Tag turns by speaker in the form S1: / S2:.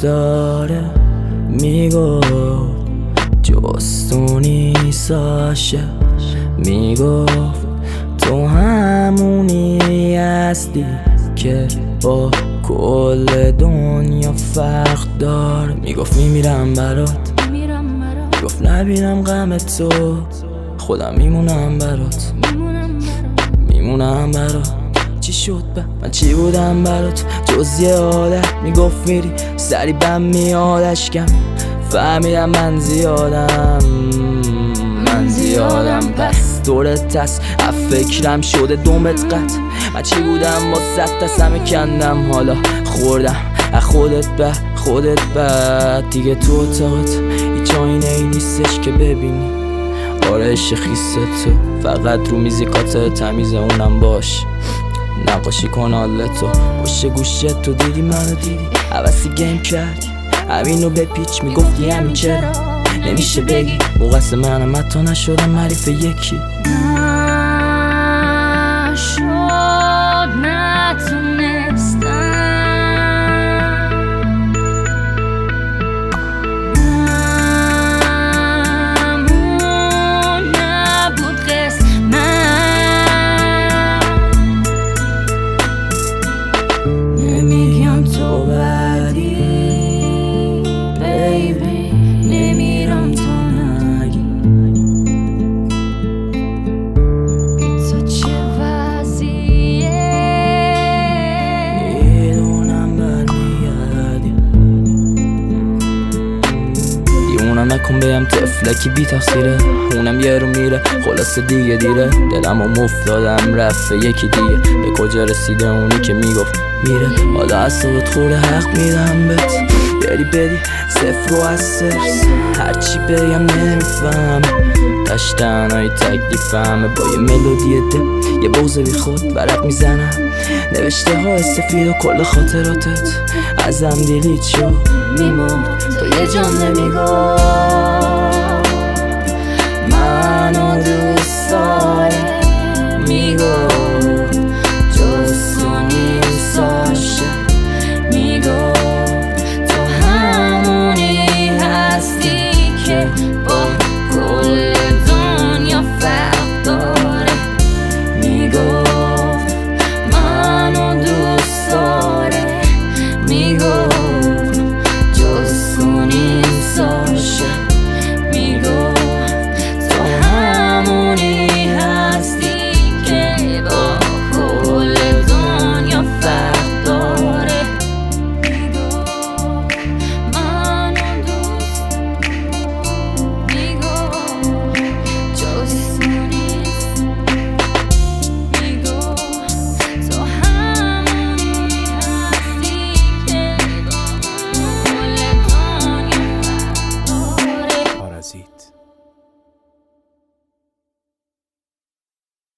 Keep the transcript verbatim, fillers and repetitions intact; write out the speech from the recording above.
S1: داره، میگفت جز تو نیستاشه، میگفت تو همونی هستی که با کل دنیا فرق داره. میگفت میمیرم برات، میگفت نبینم غم تو، خودم میمونم برات، میمونم برات. چی شد به من؟ چی بودم برات جز یه عادت؟ میگفت میری سری بم میادش کم، فهمیدم من زیادم، من زیادم پس دورت هست فکرم شده دومت قط. من چی بودم با ست دستم کندم، حالا خوردم از خودت به خودت بد. دیگه تو اتاقت هیچ آینه ای نیستش که ببینی آرایش خیست تو، فقط رو میزیکات تمیز اونم باش نقاشی کن حالتو. پشت گوشت تو دیدی منو دیدی عوضی گیم کردی، همینو بپیچ میگفتی همین چرا نمیشه بگی موقعست منم حتی نشدم معریف یکی.
S2: نشد نتونستم، همون نبود قسمت. نمیگم تو بدی بیبی، نمیرم تو نگی بی تو چه وضعیه.
S1: میدونم برمیگردی، دیوونم نکن بیم تفلکی بی تقصیره، اونم یه رو میره خلاصه دیگه دیره. دلم و مفتادم رفت یکی دیگه، به کجا رسیده اونی که میگفت میره. حالا اصابت خورده حق میدم بهت، بری بدی صفر و از سرس، هرچی بگم نمیفهم تشتنهای تکلیفمه. با یه ملودی دل یه بغض بی خود ورق میزنم، نوشته های سفید و کل خاطراتت ازم دیلیت شد.
S2: میمرد تو یه جان نمیگفت منو دوست داره، میگفت جز تو نیستاشه، میگفت تو همونی هستی که با کل دنیا فرق داره، میگفت منو دوست داره، میگفت جز تو نیستاشه.